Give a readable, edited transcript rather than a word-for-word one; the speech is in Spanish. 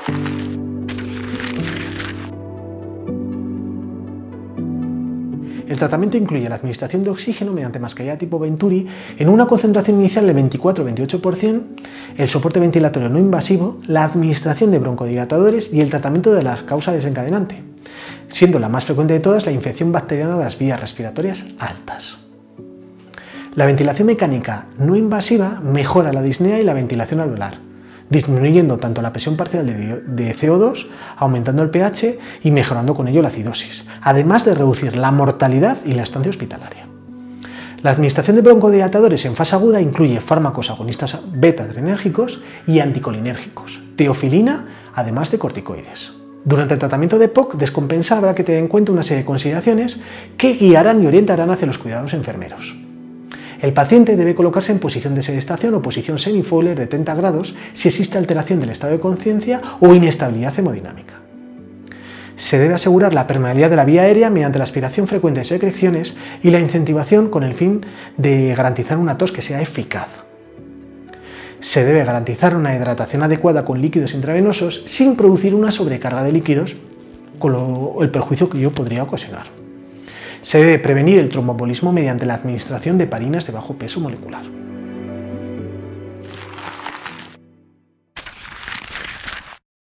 El tratamiento incluye la administración de oxígeno mediante mascarilla tipo Venturi en una concentración inicial de 24-28%, el soporte ventilatorio no invasivo, la administración de broncodilatadores y el tratamiento de la causa desencadenante, siendo la más frecuente de todas la infección bacteriana de las vías respiratorias altas. La ventilación mecánica no invasiva mejora la disnea y la ventilación alveolar, disminuyendo tanto la presión parcial de CO2, aumentando el pH y mejorando con ello la acidosis, además de reducir la mortalidad y la estancia hospitalaria. La administración de broncodilatadores en fase aguda incluye fármacos agonistas beta-adrenérgicos y anticolinérgicos, teofilina, además de corticoides. Durante el tratamiento de POC descompensa habrá que tener en cuenta una serie de consideraciones que guiarán y orientarán hacia los cuidados enfermeros. El paciente debe colocarse en posición de sedestación o posición semi-Fowler de 30 grados si existe alteración del estado de conciencia o inestabilidad hemodinámica. Se debe asegurar la permeabilidad de la vía aérea mediante la aspiración frecuente de secreciones y la incentivación con el fin de garantizar una tos que sea eficaz. Se debe garantizar una hidratación adecuada con líquidos intravenosos sin producir una sobrecarga de líquidos, con el perjuicio que ello podría ocasionar. Se debe prevenir el tromboembolismo mediante la administración de heparinas de bajo peso molecular.